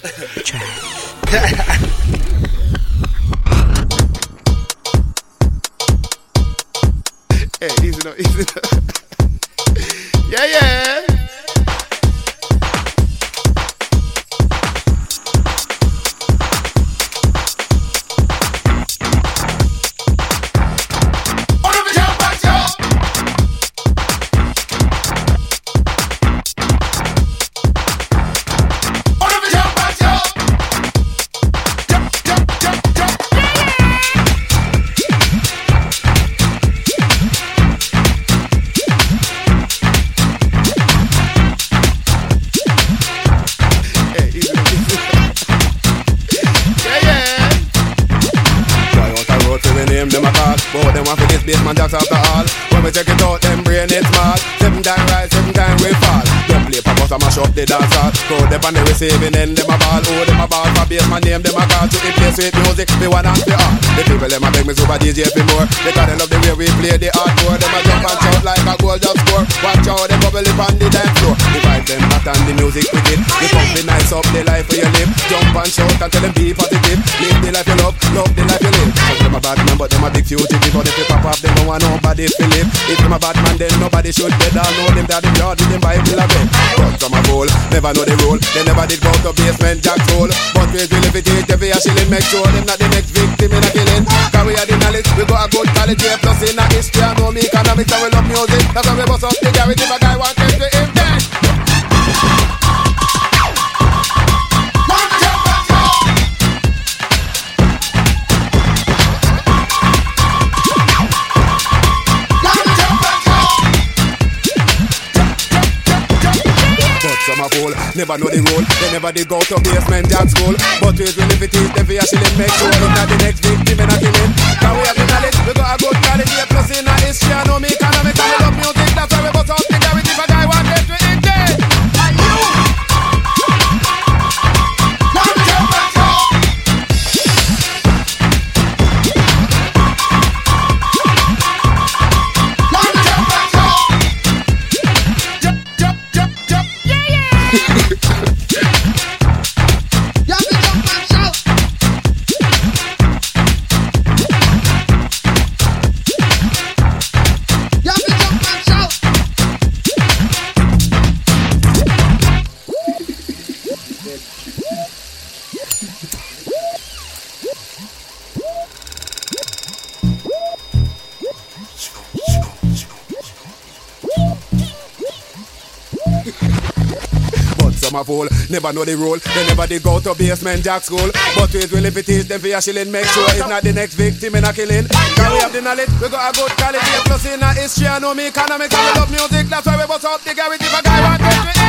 Hey, easy now, easy now. Yeah, yeah. Them a call, but them want for this basement jacks after all. When we check it out, them brain it's small. 7 times rise, 7 times we fall. Don't play for us, I mash up the dance hall. Throw them on the receiving end, them a ball. Oh, them a ball for basement name, them a call. To in place with music, they want and they all. The people them a beg me super DJ for more. Because they love the way we play the hardcore. Them a jump and shout like a goal just score. Watch out, them bubble up on the dance floor. The vibe them hot and the music wicked. The pump the nice up the life for your live. Jump and shout and tell them be positive. Live the life you love the life you live. Some them a bad man, but them a big fugitive. But if they pop off, them don't want nobody to live. If them a bad man, then nobody should dead. I know them that the yard with them Bible a bed. But some a fool, never know the rule. They never did go to basement jack soul. But we will if it is every a shilling. Make sure them not the next victim in a killing. Cause we are the knowledge, we got a good quality. Plus in a history, I know me economics and we love music. That's why we bust up the garage if a guy want to get him dead. Some a fool, never know the rule. They never did go to basement jack school. But we will if it is, then we a shilling. Make sure it's not the next victim in a killing. Cause we have the knowledge, we got a good quality. Plus in a history, I know me economics and we love music. That's why we bust up the garage if a guy want to get him dead. Some a fool, never know the rule. They never did go to basement jack school. But we will if it is, then we a shilling. Make sure it's not the next victim in a killing. Cause we have the knowledge, we got a good quality. Plus in a history, I know me economics and we love music. That's why we bust up the garage if a guy want to get